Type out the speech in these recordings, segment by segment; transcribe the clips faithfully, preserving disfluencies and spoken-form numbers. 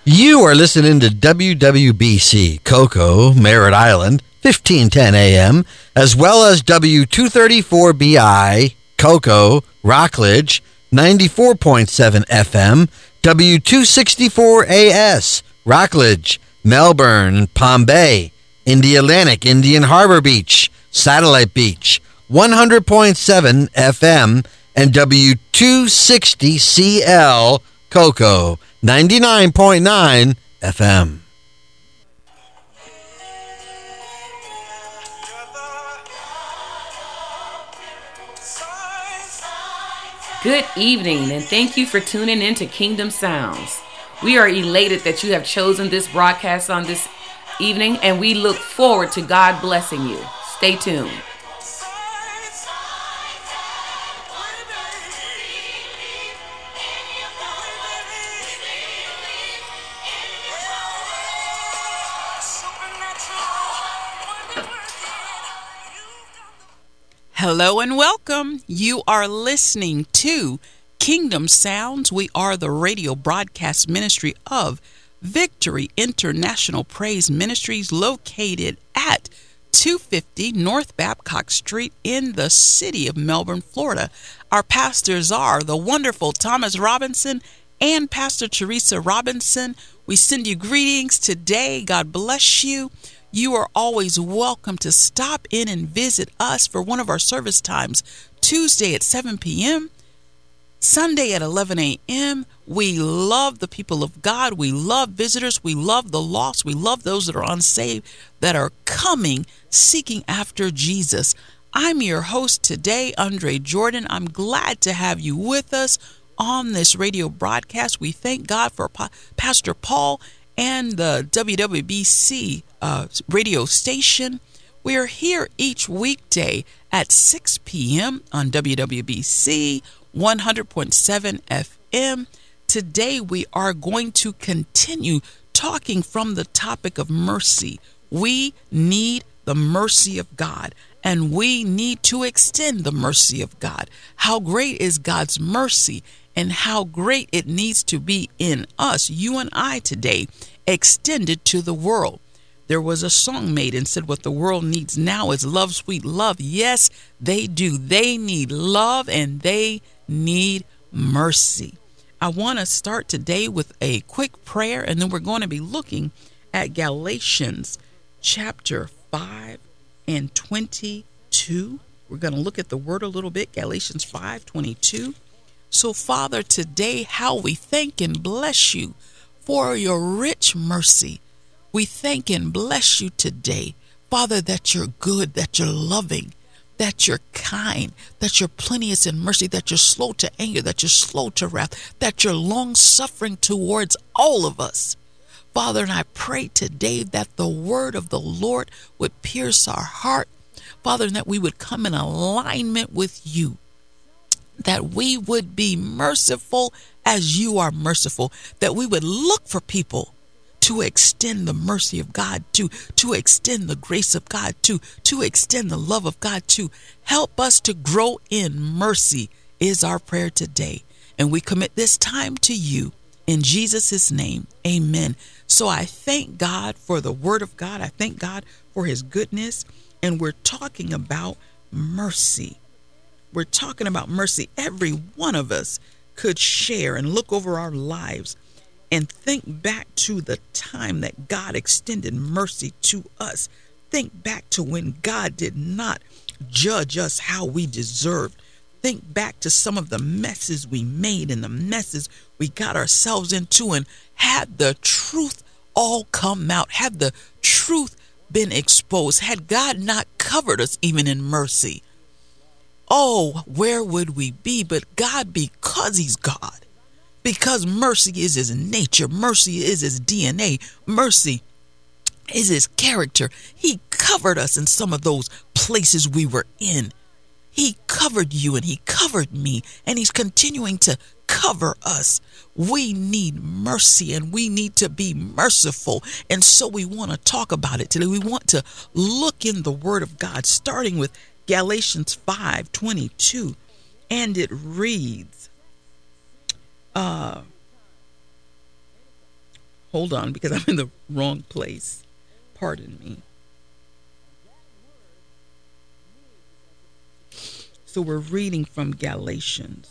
You are listening to W W B C Cocoa, Merritt Island, fifteen ten A M, as well as W two thirty-four B I, Cocoa, Rockledge, ninety-four point seven F M, W two sixty-four A S, Rockledge, Melbourne, Palm Bay, Indialantic, Indian Harbor Beach, Satellite Beach, one hundred point seven F M, and W two sixty C L, Cocoa, ninety-nine point nine F M. Good evening, and thank you for tuning in to Kingdom Sounds. We are elated that you have chosen this broadcast on this evening, and we look forward to God blessing you. Stay tuned. Hello and welcome. You are listening to Kingdom Sounds. We are the radio broadcast ministry of Victory International Praise Ministries, located at two fifty North Babcock Street in the city of Melbourne, Florida. Our pastors are the wonderful Thomas Robinson and Pastor Teresa Robinson. We send you greetings today. God bless you. You are always welcome to stop in and visit us for one of our service times, Tuesday at seven p.m., Sunday at eleven a.m. We love the people of God. We love visitors. We love the lost. We love those that are unsaved, that are coming, seeking after Jesus. I'm your host today, Andre Jordan. I'm glad to have you with us on this radio broadcast. We thank God for pa- Pastor Paul and the W W B C uh, radio station. We are here each weekday at six p.m. on W W B C one hundred point seven F M. Today we are going to continue talking from the topic of mercy. We need the mercy of God, and we need to extend the mercy of God. How great is God's mercy, and how great it needs to be in us, you and I today, extended to the world. There was a song made and said, what the world needs now is love, sweet love. Yes, they do. They need love and they need mercy. I want to start today with a quick prayer, and then we're going to be looking at Galatians chapter five and twenty-two. We're going to look at the word a little bit, Galatians five twenty-two. So, Father, today, how we thank and bless you for your rich mercy. We thank and bless you today, Father, that you're good, that you're loving, that you're kind, that you're plenteous in mercy, that you're slow to anger, that you're slow to wrath, that you're long-suffering towards all of us. Father, and I pray today that the word of the Lord would pierce our heart, Father, and that we would come in alignment with you, that we would be merciful as you are merciful, that we would look for people to extend the mercy of God, to, to extend the grace of God, to, to extend the love of God, to help us to grow in mercy is our prayer today. And we commit this time to you in Jesus' name. Amen. So I thank God for the word of God. I thank God for his goodness. And we're talking about mercy. We're talking about mercy. Every one of us could share and look over our lives and think back to the time that God extended mercy to us. Think back to when God did not judge us how we deserved. Think back to some of the messes we made and the messes we got ourselves into, and had the truth all come out, had the truth been exposed, had God not covered us even in mercy, oh, where would we be? But God, because he's God, because mercy is his nature, mercy is his D N A, mercy is his character, he covered us in some of those places we were in. He covered you and he covered me, and he's continuing to cover us. We need mercy and we need to be merciful. And so we want to talk about it today. We want to look in the word of God, starting with Galatians five twenty-two, and it reads, uh, Hold on, because I'm in the wrong place. Pardon me. So we're reading from Galatians.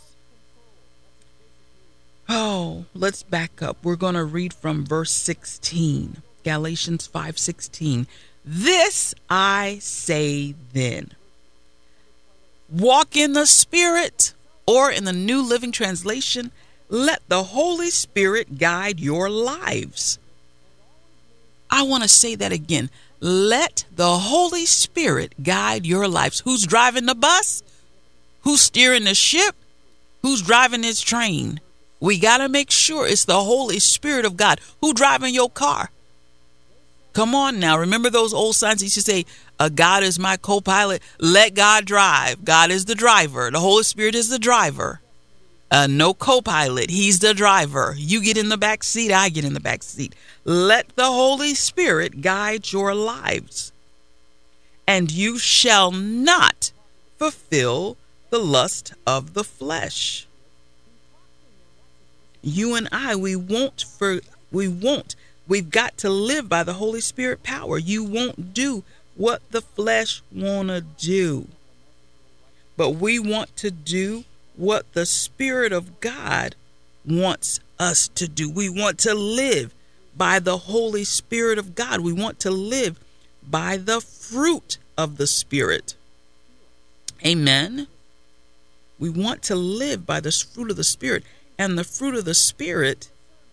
Oh, let's back up. We're going to read from verse sixteen. Galatians five sixteen. This I say then. Walk in the Spirit, or in the New Living Translation, let the Holy Spirit guide your lives. I want to say that again. Let the Holy Spirit guide your lives. Who's driving the bus? Who's steering the ship? Who's driving this train? We got to make sure it's the Holy Spirit of God. Who driving your car? Come on now. Remember those old signs used to say, uh, God is my co-pilot. Let God drive. God is the driver. The Holy Spirit is the driver. Uh, no co-pilot. He's the driver. You get in the back seat. I get in the back seat. Let the Holy Spirit guide your lives, and you shall not fulfill the lust of the flesh. You and I, we won't for we won't. We've got to live by the Holy Spirit power. You won't do what the flesh wanna do, but we want to do what the Spirit of God wants us to do. We want to live by the Holy Spirit of God. We want to live by the fruit of the Spirit. Amen. We want to live by the fruit of the Spirit. And the fruit of the Spirit,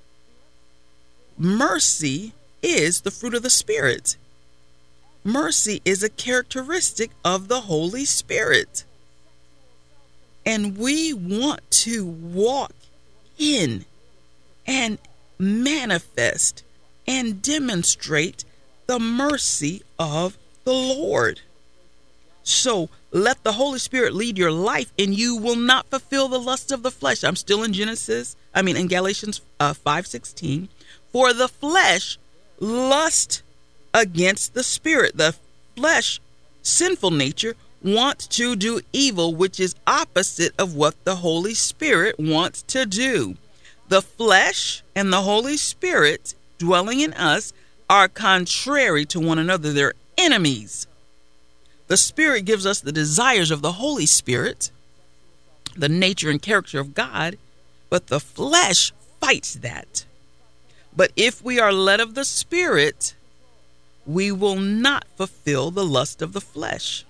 mercy is the fruit of the Spirit. Mercy is a characteristic of the Holy Spirit. And we want to walk in and manifest and demonstrate the mercy of the Lord. So let the Holy Spirit lead your life, and you will not fulfill the lust of the flesh. I'm still in Genesis, I mean in Galatians uh, five sixteen. For the flesh lust against the Spirit. The flesh, sinful nature, wants to do evil, which is opposite of what the Holy Spirit wants to do. The flesh and the Holy Spirit dwelling in us are contrary to one another. They're enemies. The Spirit gives us the desires of the Holy Spirit, the nature and character of God, but the flesh fights that. But if we are led of the Spirit, we will not fulfill the lust of the flesh.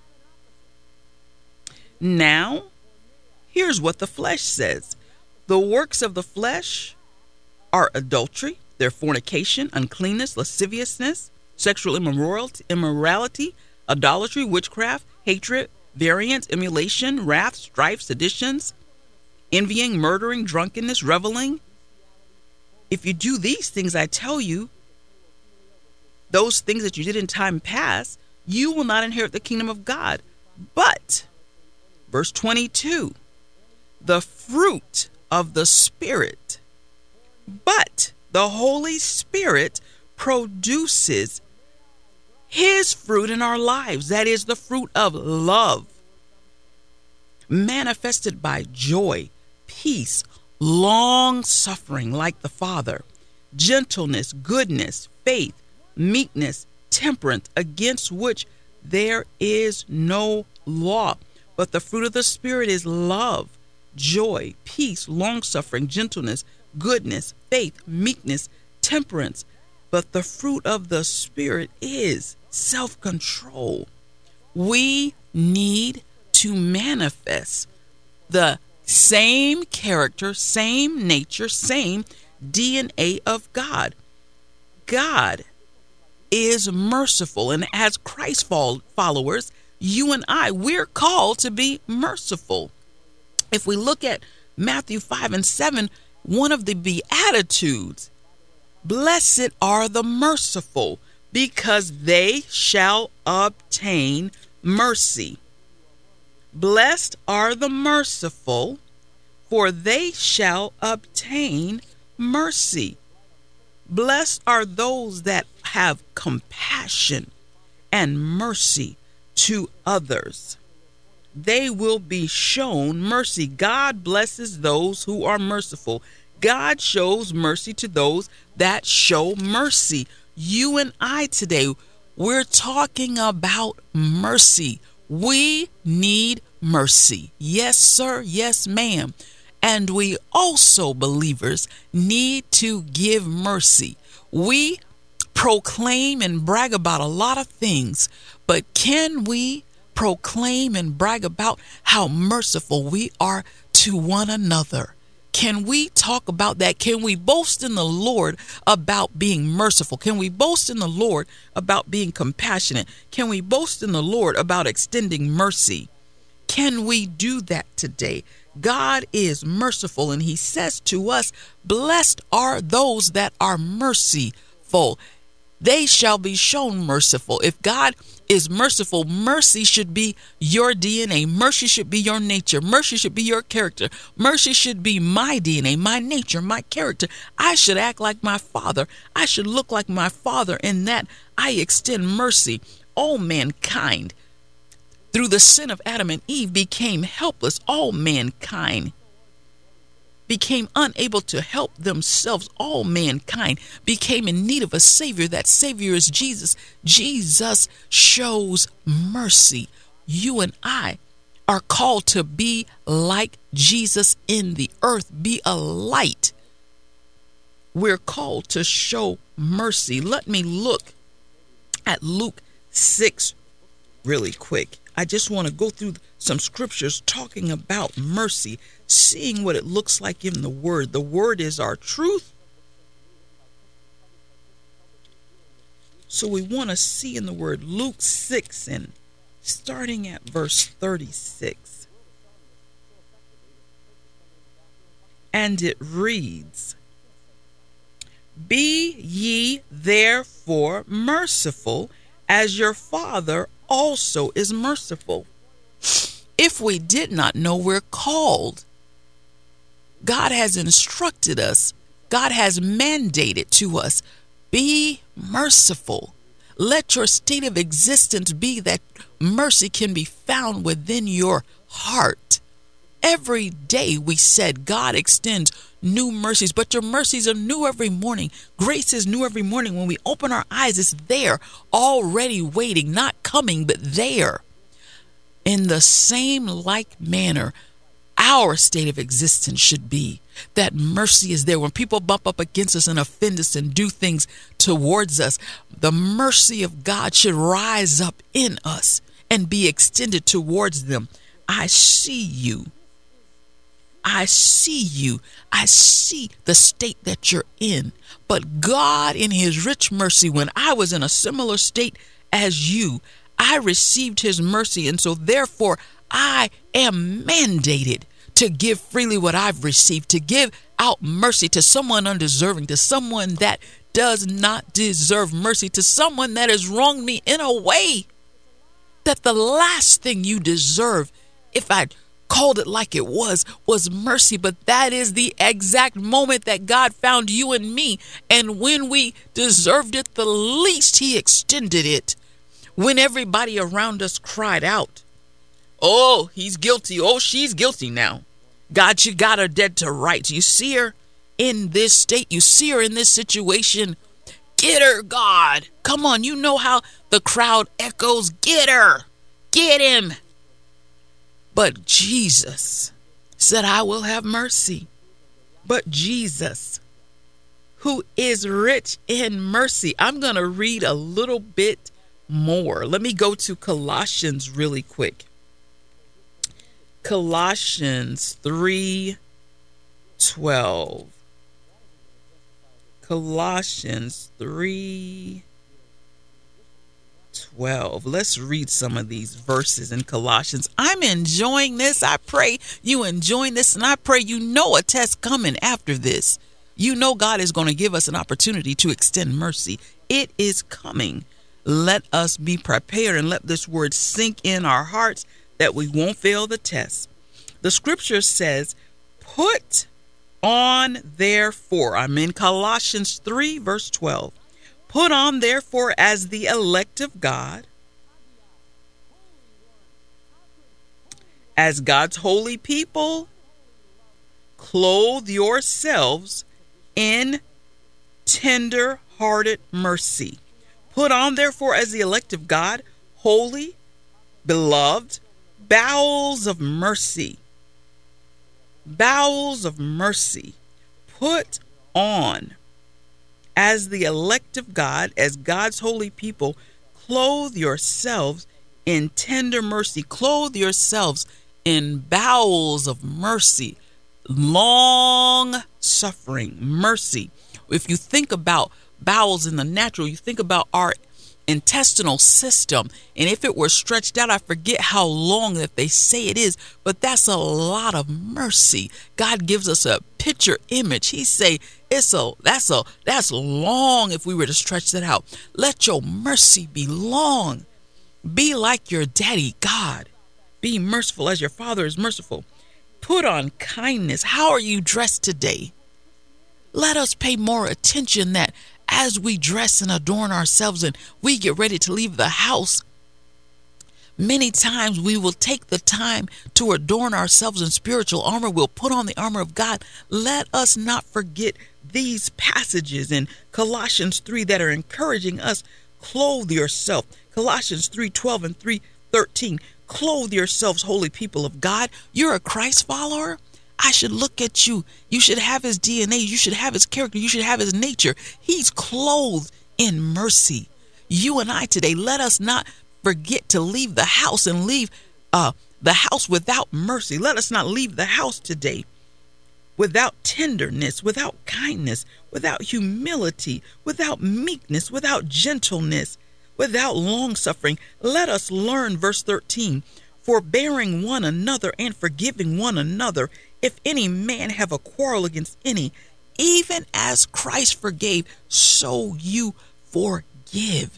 Now, here's what the flesh says. The works of the flesh are adultery, they're fornication, uncleanness, lasciviousness, sexual immorality, immorality, idolatry, witchcraft, hatred, variance, emulation, wrath, strife, seditions, envying, murdering, drunkenness, reveling. If you do these things, I tell you, those things that you did in time past, you will not inherit the kingdom of God. But, verse twenty-two, the fruit of the Spirit, but the Holy Spirit produces His fruit in our lives. That is the fruit of love, manifested by joy, peace, long suffering like the Father, gentleness, goodness, faith, meekness, temperance, against which there is no law. But the fruit of the Spirit is love, joy, peace, long suffering, gentleness, goodness, faith, meekness, temperance. But the fruit of the Spirit is self-control. We need to manifest the same character, same nature, same D N A of God. God is merciful, and as Christ followers, you and I, we're called to be merciful. If we look at Matthew five and seven, one of the Beatitudes, blessed are the merciful, because they shall obtain mercy. Blessed are the merciful, for they shall obtain mercy. Blessed are those that have compassion and mercy to others. They will be shown mercy. God blesses those who are merciful. God shows mercy to those that show mercy. You and I today, we're talking about mercy. We need mercy. Yes, sir. Yes, ma'am. And we also, believers, need to give mercy. We proclaim and brag about a lot of things, but can we proclaim and brag about how merciful we are to one another? Can we talk about that? Can we boast in the Lord about being merciful? Can we boast in the Lord about being compassionate? Can we boast in the Lord about extending mercy? Can we do that today? God is merciful, and he says to us, blessed are those that are merciful. They shall be shown merciful. If God is merciful, mercy should be your D N A. Mercy should be your nature. Mercy should be your character. Mercy should be my D N A, my nature, my character. I should act like my Father. I should look like my Father, in that I extend mercy. All mankind, through the sin of Adam and Eve, became helpless. All mankind became unable to help themselves. All mankind became in need of a Savior. That Savior is Jesus. Jesus shows mercy. You and I are called to be like Jesus in the earth, be a light. We're called to show mercy. Let me look at Luke six really quick. I just want to go through some scriptures talking about mercy, seeing what it looks like in the Word. The Word is our truth. So we want to see in the Word, Luke six, and starting at verse thirty-six. And it reads, be ye therefore merciful, as your Father also is merciful. If we did not know, we're called. God has instructed us. God has mandated to us, be merciful. Let your state of existence be that mercy can be found within your heart. Every day, we said, God extends new mercies, but your mercies are new every morning. Grace is new every morning. When we open our eyes, it's there, already waiting, not coming, but there. In the same like manner, our state of existence should be that mercy is there. When people bump up against us and offend us and do things towards us, the mercy of God should rise up in us and be extended towards them. I see you. I see you. I see the state that you're in. But God, in his rich mercy, when I was in a similar state as you, I received his mercy. And so therefore, I am mandated to give freely what I've received, to give out mercy to someone undeserving, to someone that does not deserve mercy, to someone that has wronged me in a way that the last thing you deserve, if I called it like it was, was mercy. But that is the exact moment that God found you and me. And when we deserved it the least, he extended it. When everybody around us cried out, oh, he's guilty. Oh, she's guilty now. God, you got her dead to rights. You see her in this state. You see her in this situation. Get her, God. Come on. You know how the crowd echoes. Get her. Get him. But Jesus said, I will have mercy. But Jesus, who is rich in mercy, I'm going to read a little bit more. Let me go to Colossians really quick. Colossians three twelve. Colossians three twelve. Let's read some of these verses in Colossians. I'm enjoying this. I pray you enjoying this, and I pray you know a test coming after this. You know God is going to give us an opportunity to extend mercy. It is coming. Let us be prepared and let this word sink in our hearts that we won't fail the test. The scripture says, put on therefore, I'm in Colossians three, verse twelve. Put on therefore as the elect of God, as God's holy people, clothe yourselves in tender-hearted mercy. Put on, therefore, as the elect of God, holy, beloved, bowels of mercy. Bowels of mercy. Put on, as the elect of God, as God's holy people, clothe yourselves in tender mercy. Clothe yourselves in bowels of mercy, long suffering, mercy. If you think about bowels in the natural, you think about our intestinal system, and if it were stretched out, I forget how long that they say it is, but that's a lot of mercy. God gives us a picture image. He say it's a that's a that's long. If we were to stretch that out, let your mercy be long. Be like your daddy God. Be merciful as your Father is merciful. Put on kindness. How are you dressed today? Let us pay more attention that as we dress and adorn ourselves and we get ready to leave the house, many times we will take the time to adorn ourselves in spiritual armor. We'll put on the armor of God. Let us not forget these passages in Colossians three that are encouraging us. Clothe yourself. Colossians three twelve and three thirteen. Clothe yourselves, holy people of God. You're a Christ follower. I should look at you. You should have his D N A. You should have his character. You should have his nature. He's clothed in mercy. You and I today, let us not forget to leave the house and leave uh, the house without mercy. Let us not leave the house today without tenderness, without kindness, without humility, without meekness, without gentleness, without long suffering. Let us learn, verse thirteen, forbearing one another and forgiving one another. If any man have a quarrel against any, even as Christ forgave, so you forgive.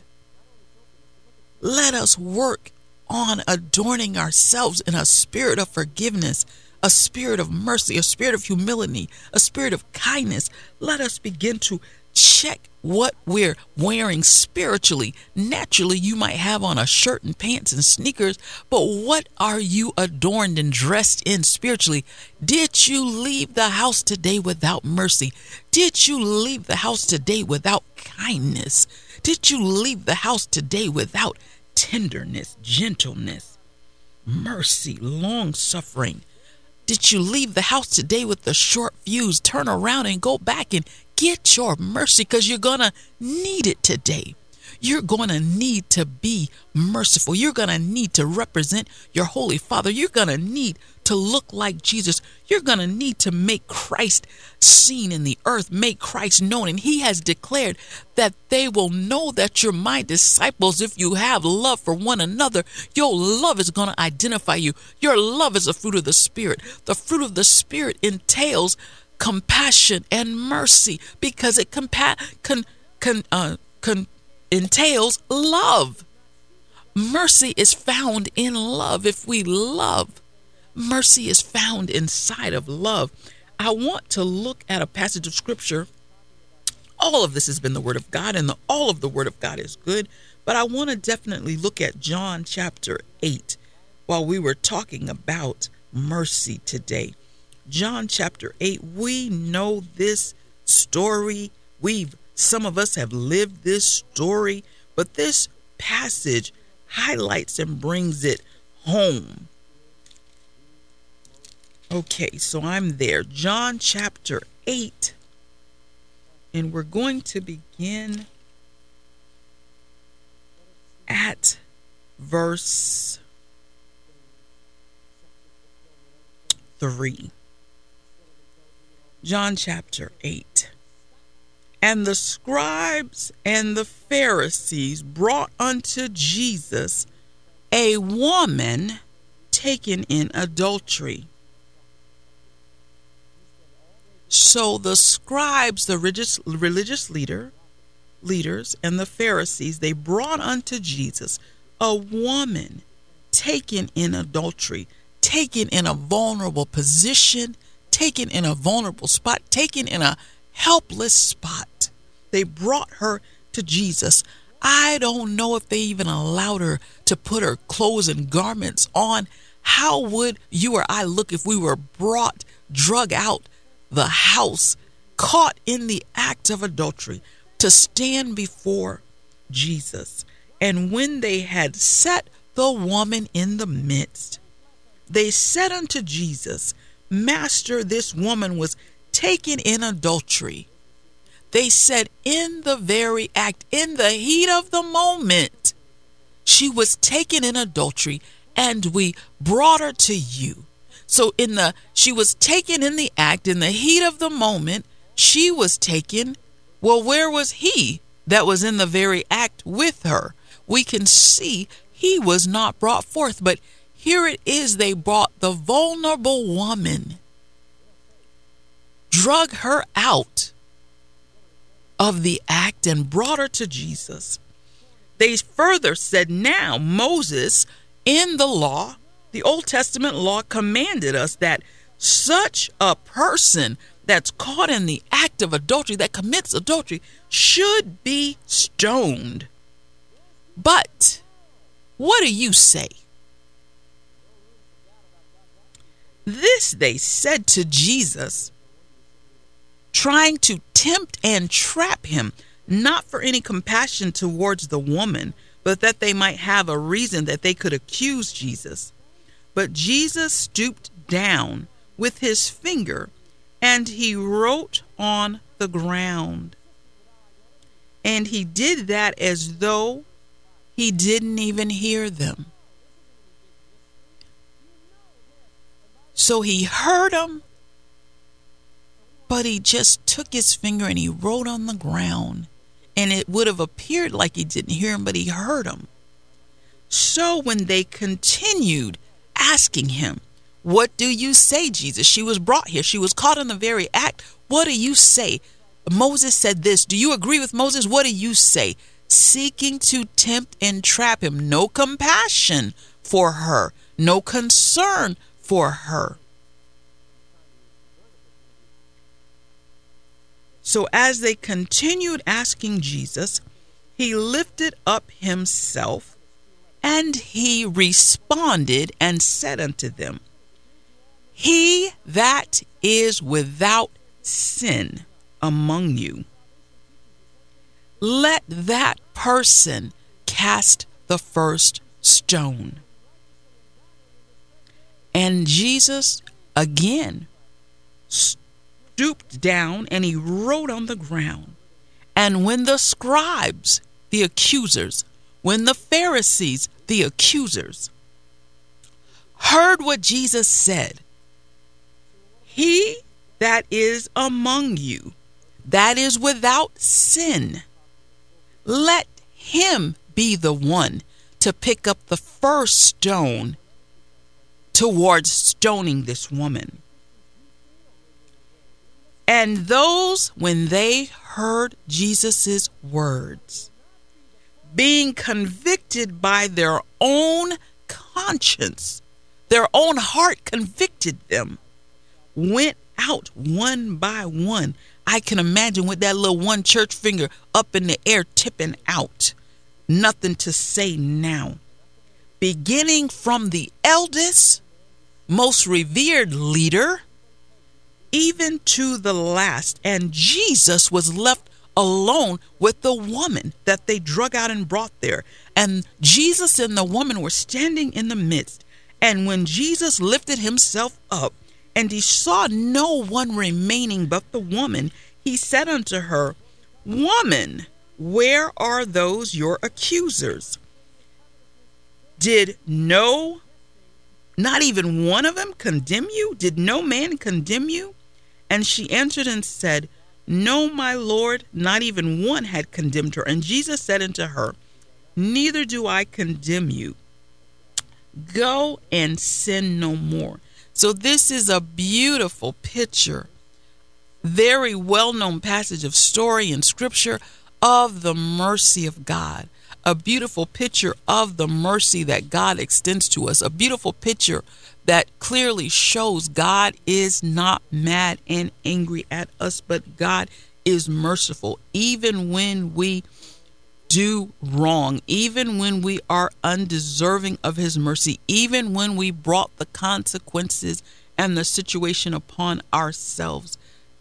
Let us work on adorning ourselves in a spirit of forgiveness, a spirit of mercy, a spirit of humility, a spirit of kindness. Let us begin to check what we're wearing spiritually. Naturally, you might have on a shirt and pants and sneakers, but what are you adorned and dressed in spiritually? Did you leave the house today without mercy? Did you leave the house today without kindness? Did you leave the house today without tenderness, gentleness, mercy, long suffering? Did you leave the house today with the short fuse? Turn around and go back and get your mercy, because you're going to need it today. You're going to need to be merciful. You're going to need to represent your Holy Father. You're going to need to look like Jesus. You're going to need to make Christ seen in the earth, make Christ known. And he has declared that they will know that you're my disciples if you have love for one another. Your love is going to identify you. Your love is a fruit of the Spirit. The fruit of the Spirit entails compassion and mercy, because it compa- con, con, uh, con, entails love. Mercy is found in love. If we love, mercy is found inside of love. I want to look at a passage of scripture. All of this has been the word of God, and the, all of the word of God is good, but I want to definitely look at John chapter eight while we were talking about mercy today. John chapter eight, we know this story. We've, some of us have lived this story, but this passage highlights and brings it home. Okay, so I'm there. John chapter eight, and we're going to begin at verse three. John chapter eight. And the scribes and the Pharisees brought unto Jesus a woman taken in adultery. So the scribes, the religious, religious leader, leaders, and the Pharisees, they brought unto Jesus a woman taken in adultery, taken in a vulnerable position, taken in a vulnerable spot, taken in a helpless spot. They brought her to Jesus. I don't know if they even allowed her to put her clothes and garments on. How would you or I look if we were brought, drug out the house, caught in the act of adultery, to stand before Jesus. And when they had set the woman in the midst, they said unto Jesus, Master, this woman was taken in adultery. They said, in the very act, in the heat of the moment, she was taken in adultery, and we brought her to you. So in the she was taken in the act, in the heat of the moment, she was taken. Well, where was he that was in the very act with her? We can see he was not brought forth, but here it is, they brought the vulnerable woman, drug her out of the act and brought her to Jesus. They further said, now Moses in the law, the Old Testament law, commanded us that such a person that's caught in the act of adultery, that commits adultery, should be stoned. But what do you say? This they said to Jesus, trying to tempt and trap him, not for any compassion towards the woman, but that they might have a reason that they could accuse Jesus. But Jesus stooped down with his finger, and he wrote on the ground. And he did that as though he didn't even hear them. So he heard them, but he just took his finger and he wrote on the ground. And it would have appeared like he didn't hear him, but he heard him. So when they continued asking him, what do you say, Jesus? She was brought here. She was caught in the very act. What do you say? Moses said this. Do you agree with Moses? What do you say? Seeking to tempt and trap him. No compassion for her. No concern for her. So as they continued asking Jesus, he lifted up himself, and he responded and said unto them, he that is without sin among you, let that person cast the first stone. And Jesus again stooped down and he wrote on the ground. And when the scribes, the accusers, when the Pharisees, the accusers, heard what Jesus said, he that is among you, that is without sin, let him be the one to pick up the first stone towards stoning this woman. And those, when they heard Jesus's words, being convicted by their own conscience, their own heart convicted them, went out one by one. I can imagine with that little one church finger up in the air, tipping out. Nothing to say now. Beginning from the eldest, most revered leader, even to the last. And Jesus was left alone with the woman that they drug out and brought there. And Jesus and the woman were standing in the midst. And when Jesus lifted himself up, and he saw no one remaining but the woman, he said unto her, Woman, where are those your accusers? Did no, not even one of them condemn you? Did no man condemn you? And she answered and said, No, my Lord, not even one had condemned her. And Jesus said unto her, Neither do I condemn you. Go and sin no more. So this is a beautiful picture, very well-known passage of story in Scripture of the mercy of God. A beautiful picture of the mercy that God extends to us. A beautiful picture that clearly shows God is not mad and angry at us, but God is merciful even when we do wrong, even when we are undeserving of his mercy, even when we brought the consequences and the situation upon ourselves.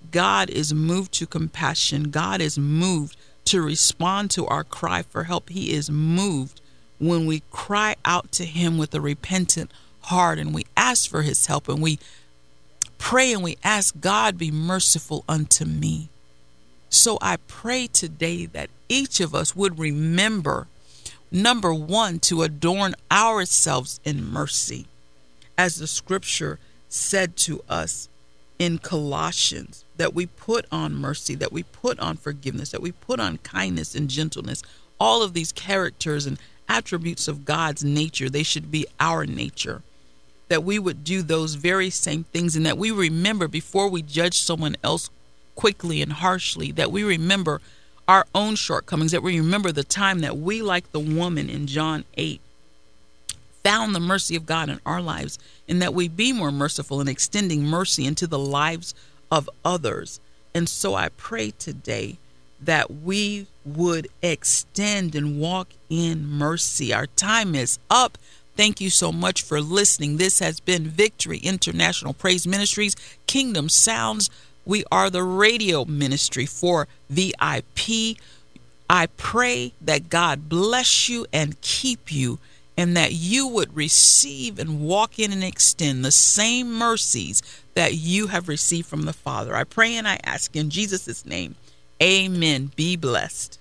God is moved to compassion. God is moved to respond to our cry for help. He is moved when we cry out to him with a repentant heart and we ask for his help and we pray and we ask, God, be merciful unto me. So I pray today that each of us would remember, number one, to adorn ourselves in mercy, as the scripture said to us in Colossians, that we put on mercy, that we put on forgiveness, that we put on kindness and gentleness. All of these characters and attributes of God's nature, they should be our nature. That we would do those very same things, and that we remember before we judge someone else quickly and harshly, that we remember our own shortcomings, that we remember the time that we, like the woman in John eight, found the mercy of God in our lives, and that we be more merciful in extending mercy into the lives of others. And so I pray today that we would extend and walk in mercy. Our time is up. Thank you so much for listening. This has been Victory International Praise Ministries, Kingdom Sounds. We are the radio ministry for V I P. I pray that God bless you and keep you, and that you would receive and walk in and extend the same mercies that you have received from the Father. I pray and I ask in Jesus' name. Amen. Be blessed.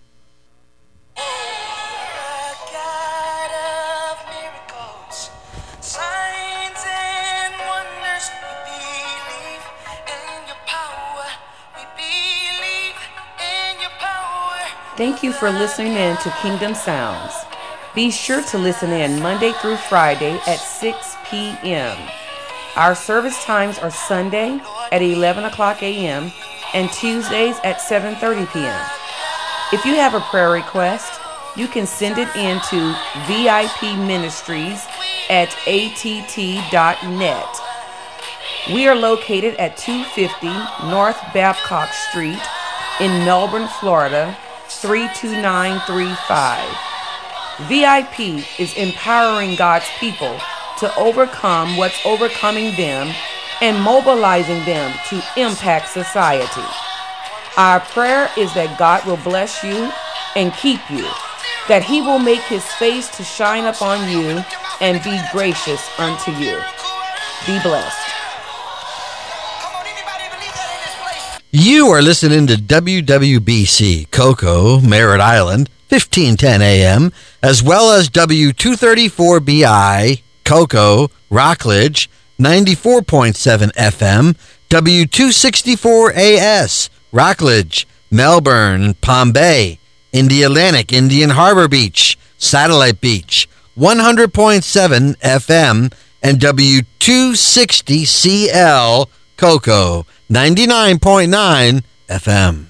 Thank you for listening in to Kingdom Sounds. Be sure to listen in Monday through Friday at six p.m. Our service times are Sunday at eleven o'clock a.m. and Tuesdays at seven thirty p.m. If you have a prayer request, you can send it in to V I P Ministries at A T T dot net. We are located at two fifty North Babcock Street in Melbourne, Florida, three two nine three five. V I P is empowering God's people to overcome what's overcoming them and mobilizing them to impact society. Our prayer is that God will bless you and keep you, that he will make his face to shine upon you and be gracious unto you. Be blessed. You are listening to W W B C, Cocoa, Merritt Island, fifteen ten a.m., as well as W two thirty-four B I, Cocoa, Rockledge, ninety-four point seven F M, W two sixty-four A S, Rockledge, Melbourne, Palm Bay, Indialantic, Indian Harbor Beach, Satellite Beach, one hundred point seven F M, and W two sixty C L, Cocoa, ninety-nine point nine F M.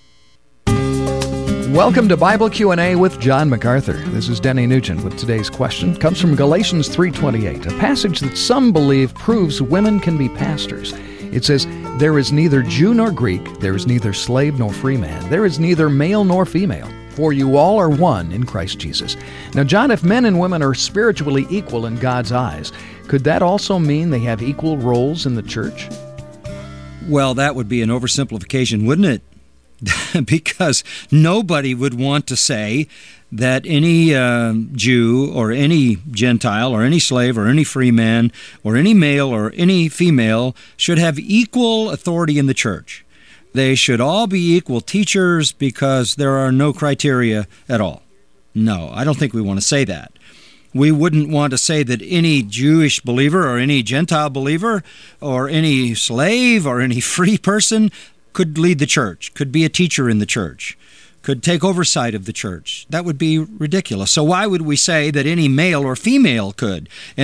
Welcome to Bible Q and A with John MacArthur. This is Denny Nugent with today's question. It comes from Galatians three twenty-eight, a passage that some believe proves women can be pastors. It says, "There is neither Jew nor Greek, there is neither slave nor free man, there is neither male nor female, for you all are one in Christ Jesus." Now, John, if men and women are spiritually equal in God's eyes, could that also mean they have equal roles in the church? Well, that would be an oversimplification, wouldn't it? Because nobody would want to say that any uh, Jew or any Gentile or any slave or any free man or any male or any female should have equal authority in the church. They should all be equal teachers because there are no criteria at all. No, I don't think we want to say that. We wouldn't want to say that any Jewish believer or any Gentile believer or any slave or any free person could lead the church, could be a teacher in the church, could take oversight of the church. That would be ridiculous. So why would we say that any male or female could?